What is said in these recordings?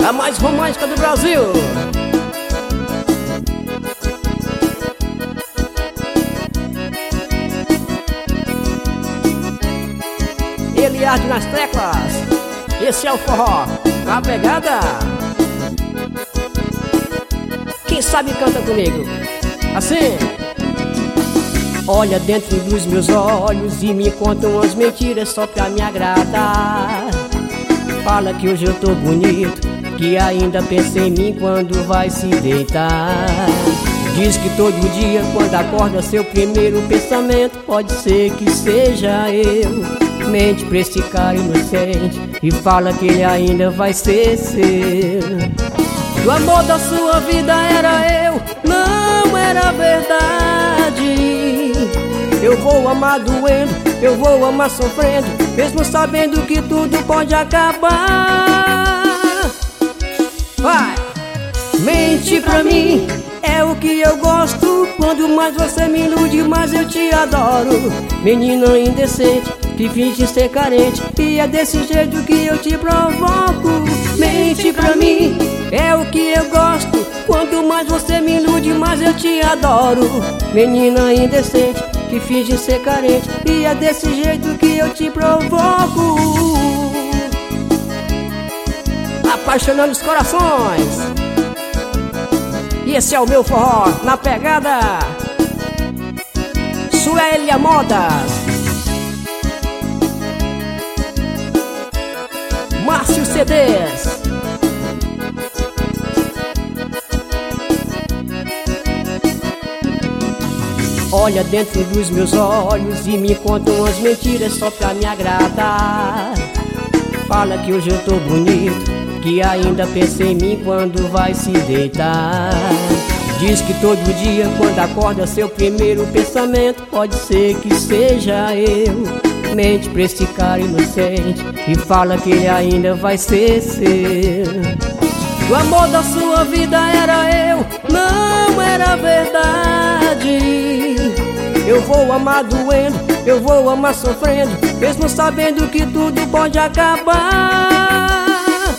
A mais romântica do Brasil. Ele arde nas teclas. Esse é o forró na pegada. Quem sabe canta comigo assim. Olha dentro dos meus olhos e me conta umas mentiras só pra me agradar. Fala que hoje eu tô bonito, que ainda pensa em mim quando vai se deitar. Diz que todo dia quando acorda seu primeiro pensamento pode ser que seja eu. Mente pra esse cara inocente e fala que ele ainda vai ser seu. O amor da sua vida era eu, não era verdade. Eu vou amar doendo, eu vou amar sofrendo, mesmo sabendo que tudo pode acabar. Vai! Mente pra mim, é o que eu gosto. Quando mais você me ilude, mais eu te adoro. Menina indecente, que finge ser carente, e é desse jeito que eu te provoco. Mente pra mim, é o que eu gosto. Quanto mais você me ilude, mais eu te adoro. Menina indecente, que finge ser carente, e é desse jeito que eu te provoco. Apaixonando os corações. E esse é o meu forró na pegada. Suélia Modas, Márcio CDs. Olha dentro dos meus olhos e me conta umas mentiras só pra me agradar. Fala que hoje eu tô bonito, que ainda pensa em mim quando vai se deitar. Diz que todo dia quando acorda seu primeiro pensamento pode ser que seja eu. Mente pra esse cara inocente e fala que ele ainda vai ser seu. O amor da sua vida era eu, não era verdade. Eu vou amar doendo, eu vou amar sofrendo, mesmo sabendo que tudo pode acabar.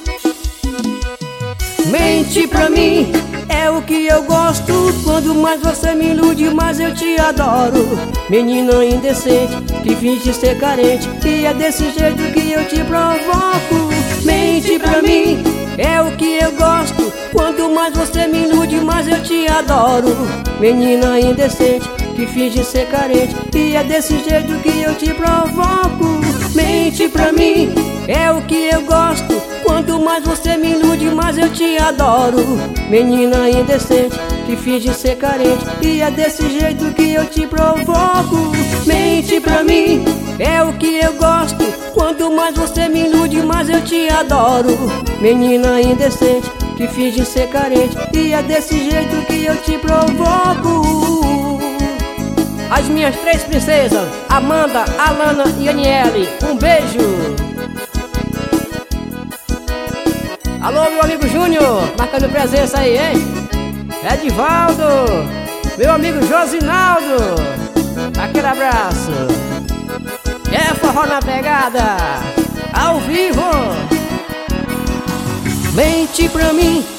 Mente pra mim, é o que eu gosto. Quando mais você me ilude, mais eu te adoro. Menina indecente, que finge ser carente, e é desse jeito que eu te provoco. Mente pra mim, é o que eu gosto. Quanto mais você me ilude, mais eu te adoro. Menina indecente, que finge ser carente, e é desse jeito que eu te provoco. Mente pra mim, é o que eu gosto. Quanto mais você me ilude, mais eu te adoro. Menina indecente, que finge ser carente, e é desse jeito que eu te provoco. Mente pra mim, é o que eu gosto. Quanto mais você me ilude, mais eu te adoro. Menina indecente, que finge ser carente, e é desse jeito que eu te provoco. As minhas três princesas, Amanda, Alana e Aniele, um beijo. Alô, meu amigo Júnior, marcando presença aí, hein? Edivaldo, meu amigo Josinaldo, aquele abraço. É forró na pegada, ao vivo. Mente pra mim,